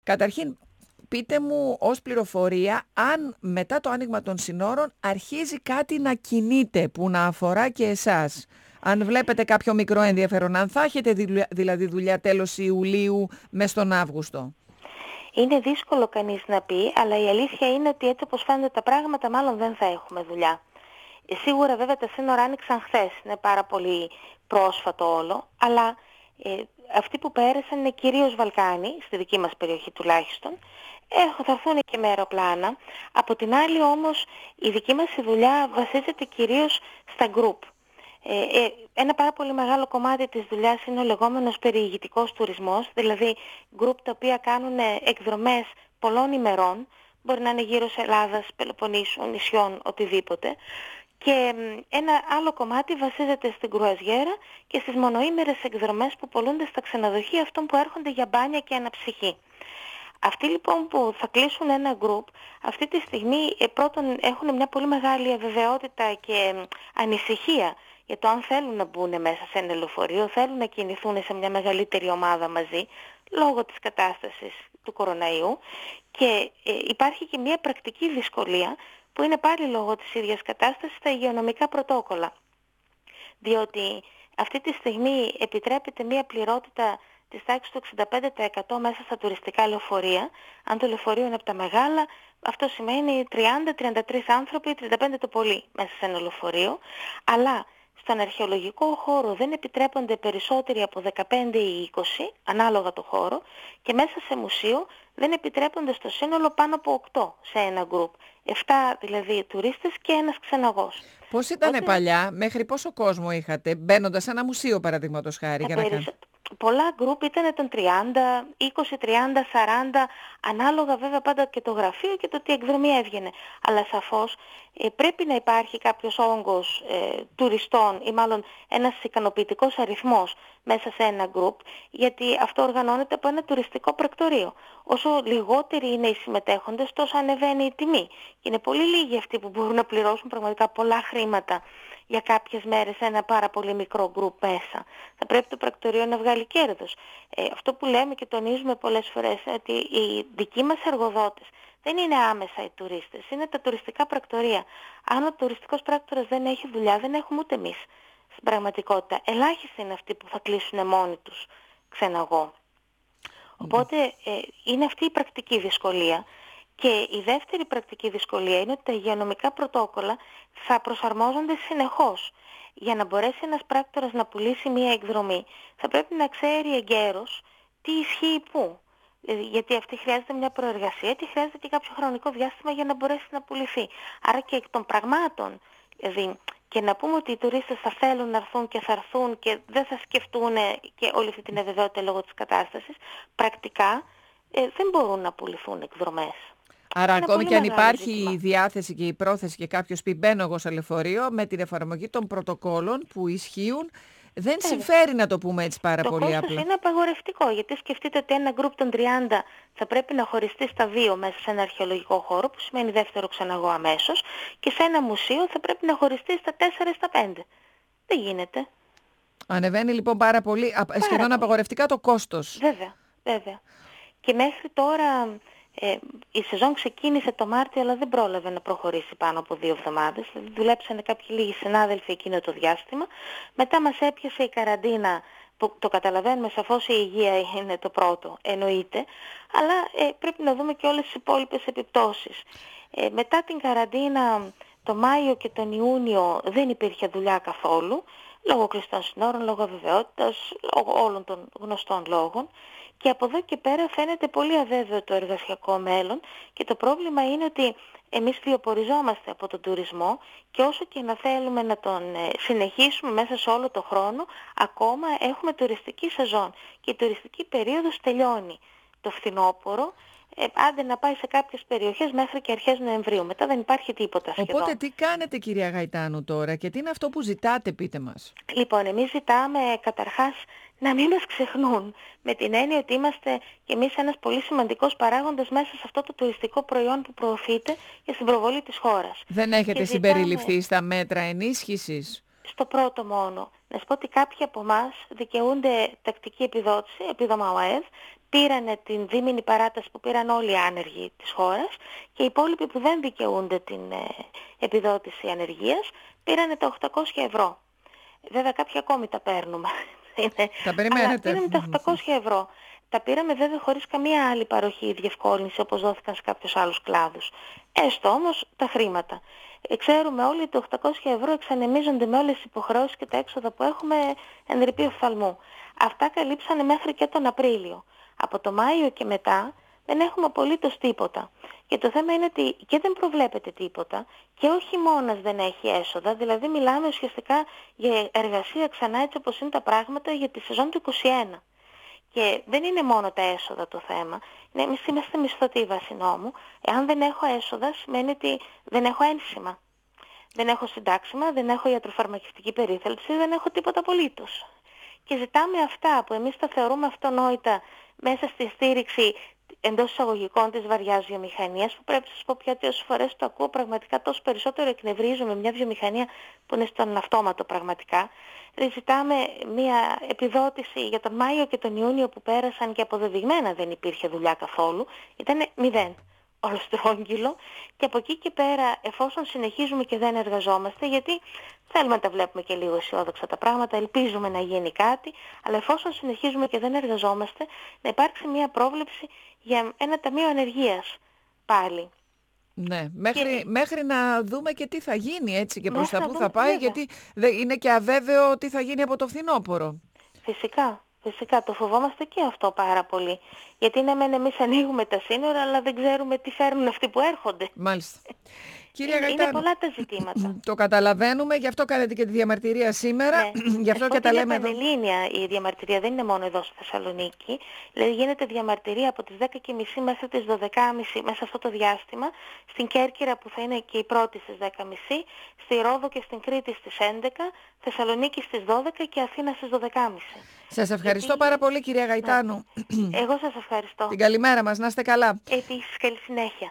Καταρχήν, πείτε μου ως πληροφορία αν μετά το άνοιγμα των συνόρων αρχίζει κάτι να κινείται που να αφορά και εσάς. Αν βλέπετε κάποιο μικρό ενδιαφέρον, αν θα έχετε δηλαδή δουλειά τέλος Ιουλίου μες τον Αύγουστο. Είναι δύσκολο κανείς να πει, αλλά η αλήθεια είναι ότι έτσι όπως φαίνονται τα πράγματα μάλλον δεν θα έχουμε δουλειά. Σίγουρα βέβαια τα σύνορα άνοιξαν χθες, είναι πάρα πολύ πρόσφατο όλο, αλλά αυτοί που πέρασαν είναι κυρίως Βαλκάνοι, στη δική μας περιοχή τουλάχιστον. Θα έρθουν και με αεροπλάνα. Από την άλλη όμως η δική μας η δουλειά βασίζεται κυρίως στα group. Ένα πάρα πολύ μεγάλο κομμάτι της δουλειάς είναι ο λεγόμενος περιηγητικός τουρισμός, δηλαδή group τα οποία κάνουν εκδρομές πολλών ημερών, μπορεί να είναι γύρω σε Ελλάδας, Πελοποννήσου, νησιών, οτιδήποτε. Και ένα άλλο κομμάτι βασίζεται στην κρουαζιέρα και στις μονοήμερες εκδρομές που πολλούνται στα ξενοδοχεία αυτών που έρχονται για μπάνια και αναψυχή. Αυτοί λοιπόν που θα κλείσουν ένα group, αυτή τη στιγμή πρώτον έχουν μια πολύ μεγάλη αβεβαιότητα και ανησυχία για το αν θέλουν να μπουν μέσα σε ένα λεωφορείο, θέλουν να κινηθούν σε μια μεγαλύτερη ομάδα μαζί, λόγω της κατάστασης του κοροναϊού, και υπάρχει και μια πρακτική δυσκολία που είναι πάλι λόγω της ίδιας κατάστασης στα υγειονομικά πρωτόκολλα. Διότι αυτή τη στιγμή επιτρέπεται μια πληρότητα της τάξης του 65% μέσα στα τουριστικά λεωφορεία. Αν το λεωφορείο είναι από τα μεγάλα, αυτό σημαίνει 30-33 άνθρωποι, 35 το πολύ μέσα σε ένα λεωφορείο. Αλλά στον αρχαιολογικό χώρο δεν επιτρέπονται περισσότεροι από 15 ή 20, ανάλογα το χώρο, και μέσα σε μουσείο δεν επιτρέπονται στο σύνολο πάνω από 8 σε ένα γκρουπ. 7 δηλαδή τουρίστες και ένας ξεναγός. Πώς ήτανε παλιά, μέχρι πόσο κόσμο είχατε, μπαίνοντας σε ένα μουσείο παραδείγματος χάρη, για να κάνετε? Πολλά γκρουπ ήταν των 30, 20, 30, 40, ανάλογα βέβαια πάντα και το γραφείο και το τι εκδρομή έβγαινε. Αλλά σαφώς πρέπει να υπάρχει κάποιος όγκος τουριστών, ή μάλλον ένας ικανοποιητικός αριθμός μέσα σε ένα γκρουπ, γιατί αυτό οργανώνεται από ένα τουριστικό πρακτορείο. Όσο λιγότεροι είναι οι συμμετέχοντες, τόσο ανεβαίνει η τιμή. Και είναι πολύ λίγοι αυτοί που μπορούν να πληρώσουν πραγματικά πολλά χρήματα για κάποιες μέρες ένα πάρα πολύ μικρό γκρουπ μέσα. Θα πρέπει το πρακτορείο να βγάλει κέρδος. Αυτό που λέμε και τονίζουμε πολλές φορές, ότι οι δικοί μας εργοδότες δεν είναι άμεσα οι τουρίστες, είναι τα τουριστικά πρακτορεία. Αν ο τουριστικός πράκτορας δεν έχει δουλειά, δεν έχουμε ούτε εμείς στην πραγματικότητα. Ελάχιστοι είναι αυτοί που θα κλείσουν μόνοι τους ξεναγό. Οπότε είναι αυτή η πρακτική δυσκολία. Και η δεύτερη πρακτική δυσκολία είναι ότι τα υγειονομικά πρωτόκολλα θα προσαρμόζονται συνεχώς. Για να μπορέσει ένας πράκτορας να πουλήσει μία εκδρομή, θα πρέπει να ξέρει εγκαίρως τι ισχύει πού. Γιατί αυτή χρειάζεται μια προεργασία και χρειάζεται και κάποιο χρονικό διάστημα για να μπορέσει να πουληθεί. Άρα και εκ των πραγμάτων, δηλαδή, και να πούμε ότι οι τουρίστες θα θέλουν να έρθουν και θα έρθουν και δεν θα σκεφτούν και όλη αυτή την αβεβαιότητα λόγω της κατάστασης, πρακτικά δεν μπορούν να πουληθούν εκδρομές. Άρα ακόμη και αν υπάρχει η διάθεση και η πρόθεση και κάποιος πει μπαίνω εγώ σε λεωφορείο, με την εφαρμογή των πρωτοκόλων που ισχύουν, δεν συμφέρει να το πούμε έτσι πάρα πολύ απλά. Το κόστος είναι απαγορευτικό, γιατί σκεφτείτε ότι ένα γκρουπ των 30 θα πρέπει να χωριστεί στα 2 μέσα σε ένα αρχαιολογικό χώρο, που σημαίνει δεύτερο ξεναγό αμέσως, και σε ένα μουσείο θα πρέπει να χωριστεί στα 4 ή στα 5. Δεν γίνεται. Ανεβαίνει λοιπόν πάρα πολύ, σχεδόν απαγορευτικά το κόστος. Βέβαια. Και μέχρι τώρα η σεζόν ξεκίνησε το Μάρτιο, αλλά δεν πρόλαβε να προχωρήσει πάνω από 2 εβδομάδες. Δηλαδή δουλέψανε κάποιοι λίγοι συνάδελφοι εκείνο το διάστημα. Μετά μας έπιασε η καραντίνα, που το καταλαβαίνουμε σαφώς, η υγεία είναι το πρώτο, εννοείται. Αλλά πρέπει να δούμε και όλες τις υπόλοιπες επιπτώσεις. Μετά την καραντίνα, το Μάιο και τον Ιούνιο δεν υπήρχε δουλειά καθόλου, λόγω κλειστών συνόρων, λόγω αβεβαιότητας, λόγω όλων των γνωστών λόγων. Και από εδώ και πέρα φαίνεται πολύ αβέβαιο το εργασιακό μέλλον, και το πρόβλημα είναι ότι εμείς βιοποριζόμαστε από τον τουρισμό, και όσο και να θέλουμε να τον συνεχίσουμε μέσα σε όλο το χρόνο, ακόμα έχουμε τουριστική σεζόν και η τουριστική περίοδος τελειώνει το φθινόπωρο, άντε να πάει σε κάποιες περιοχές μέχρι και αρχές Νοεμβρίου. Μετά δεν υπάρχει τίποτα σχεδόν. Οπότε τι κάνετε, κυρία Γαϊτάνου, τώρα, και τι είναι αυτό που ζητάτε, πείτε μας? Λοιπόν, εμείς ζητάμε καταρχάς να μην μας ξεχνούν, με την έννοια ότι είμαστε κι εμείς ένας πολύ σημαντικός παράγοντας μέσα σε αυτό το τουριστικό προϊόν που προωθείται για την προβολή της χώρας. Δεν έχετε συμπεριληφθεί στα μέτρα ενίσχυσης? Στο πρώτο μόνο. Να σου πω ότι κάποιοι από εμάς δικαιούνται τακτική επιδότηση, επίδομα ΟΑΕΔ, πήρανε την δίμηνη παράταση που πήραν όλοι οι άνεργοι της χώρας και οι υπόλοιποι που δεν δικαιούνται την επιδότηση ανεργίας πήρανε τα 800 ευρώ. Βέβαια κάποιοι ακόμη τα παίρνουμε. Τα περιμένετε. Αλλά πήραμε τα 800 ευρώ. Τα πήραμε βέβαια χωρίς καμία άλλη παροχή ή διευκόλυνση όπως δόθηκαν σε κάποιους άλλους κλάδους. Έστω όμως τα χρήματα. Ξέρουμε όλοι ότι τα 800 ευρώ εξανεμίζονται με όλες τις υποχρεώσεις και τα έξοδα που έχουμε εν ρηπεί οφθαλμού. Αυτά καλύψανε μέχρι και τον Απρίλιο. Από το Μάιο και μετά δεν έχουμε απολύτως τίποτα. Και το θέμα είναι ότι και δεν προβλέπεται τίποτα και ο χειμώνας δεν έχει έσοδα, δηλαδή μιλάμε ουσιαστικά για εργασία ξανά έτσι όπως είναι τα πράγματα για τη σεζόν του 2021. Και δεν είναι μόνο τα έσοδα το θέμα. Εμείς είμαστε μισθωτοί βάσει νόμου. Εάν δεν έχω έσοδα σημαίνει ότι δεν έχω ένσημα. Δεν έχω συντάξιμα, δεν έχω ιατροφαρμακευτική περίθαλψη, δεν έχω τίποτα απολύτως. Και ζητάμε αυτά που εμείς τα θεωρούμε αυτονόητα μέσα στη στήριξη εντός εισαγωγικών της βαριάς βιομηχανίας, που πρέπει να σας πω πια ότι όσες φορές το ακούω πραγματικά τόσο περισσότερο εκνευρίζομαι μια βιομηχανία που είναι στον αυτόματο πραγματικά. Ζητάμε μια επιδότηση για τον Μάιο και τον Ιούνιο που πέρασαν και αποδεδειγμένα δεν υπήρχε δουλειά καθόλου, ήταν 0. Ολοστρόγγυλο, και από εκεί και πέρα εφόσον συνεχίζουμε και δεν εργαζόμαστε, γιατί θέλουμε να τα βλέπουμε και λίγο αισιόδοξα τα πράγματα, ελπίζουμε να γίνει κάτι, αλλά εφόσον συνεχίζουμε και δεν εργαζόμαστε, να υπάρξει μια πρόβλεψη για ένα ταμείο ανεργίας πάλι. Ναι, μέχρι να δούμε και τι θα γίνει έτσι και προς τα πού θα πάει, βέβαια. γιατί είναι και αβέβαιο τι θα γίνει από το φθινόπωρο. Φυσικά, το φοβόμαστε και αυτό πάρα πολύ. Γιατί ναι μεν εμείς ανοίγουμε τα σύνορα, αλλά δεν ξέρουμε τι φέρνουν αυτοί που έρχονται. Μάλιστα. Είναι πολλά τα ζητήματα. Το καταλαβαίνουμε, γι' αυτό κάνετε και τη διαμαρτυρία σήμερα. Ναι. Γι' αυτό και τα λέμε εδώ. Είναι πανελλήνια η διαμαρτυρία, δεν είναι μόνο εδώ στη Θεσσαλονίκη. Δηλαδή γίνεται διαμαρτυρία από τις 10.30 μέχρι τις 12.30 μέσα αυτό το διάστημα. Στην Κέρκυρα που θα είναι και η πρώτη στις 10.30, στη Ρόδο και στην Κρήτη στις 11, Θεσσαλονίκη στις 12 και Αθήνα στις 12.30. Σας ευχαριστώ πάρα πολύ κυρία Γαϊτάνου. Εγώ σας ευχαριστώ. Την καλημέρα μας, να είστε καλά. Επίσης καλή συνέχεια.